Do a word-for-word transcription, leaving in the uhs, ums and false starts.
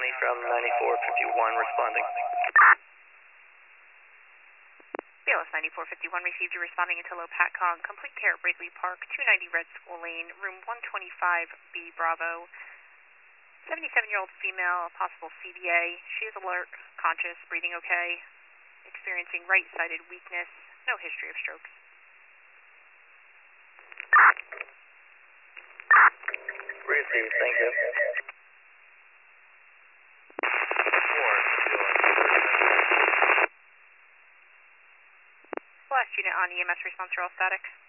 County from ninety-four fifty-one responding. B L S ninety-four fifty-one received you responding into Low Patcon, complete care at Wrigley Park, two ninety Red School Lane, room one twenty-five B Bravo. seventy-seven-year-old female, possible C V A. She is alert, conscious, breathing okay, experiencing right-sided weakness, no history of strokes. Received, thank you. Last unit on E M S response, are all static.